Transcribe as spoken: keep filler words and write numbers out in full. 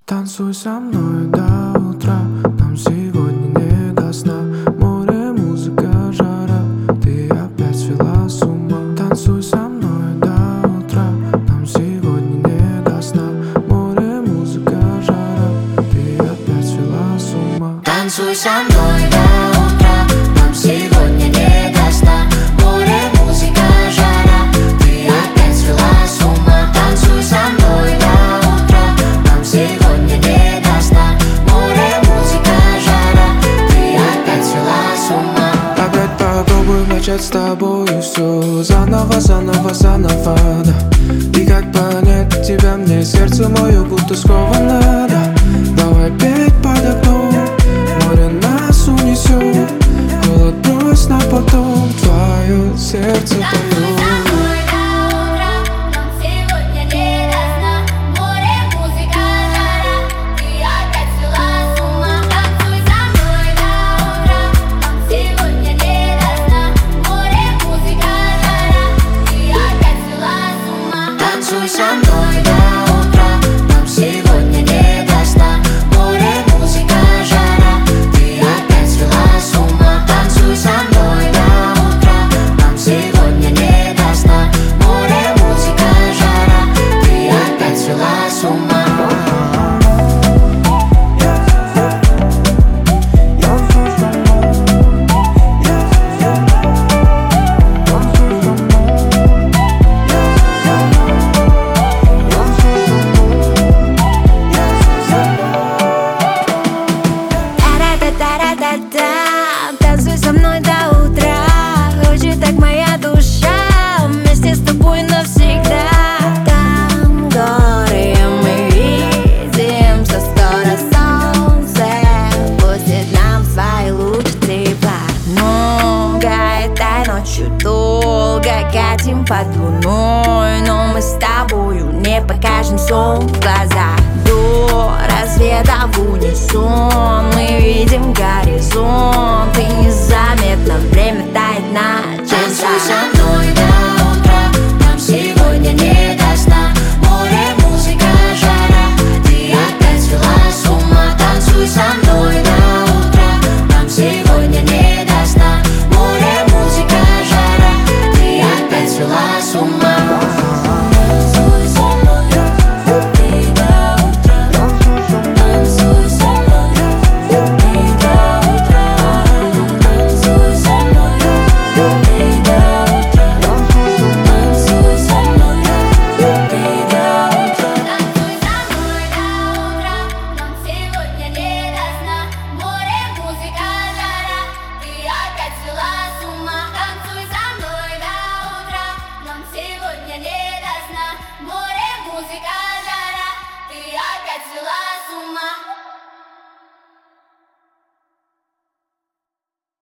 Танцуй со мной до утра, нам сегодня не до сна. Море, музыка, жара, ты опять свела с ума. Танцуй со мной до утра, нам сегодня не до сна. Море, музыка, жара, ты опять свела с ума. Танцуй со мной до утра, нам сегодня не до сна. Море, музыка, жара, ты опять свела с ума. Танцуй со мной до утра, нам сегодня не до сна. Море, музыка, жара, ты опять свела с ума. Опять попробуем начать с тобою все заново, заново, заново, да. И как понять тебя, мне сердце мое будто сковано, да. Давай петь под окном, море нас унесет. Холод брось на потом, твое сердце поет. Танцуй со мной до утра, нам сегодня не до сна. Море, музыка, жара, ты опять свела с ума. Танцуй со мной до утра, нам сегодня не до сна. Море, музыка, жара, ты опять свела с ума. Танцуй со мной до утра, хочет так моя душа, вместе с тобой навсегда. Там горы мы видим со стороны солнца, пустит нам свои лучи тепла. Много этой ночью долго катим под луной, но мы с тобою не покажем сон в глаза. До рассвета в унисон мы видим горизонт.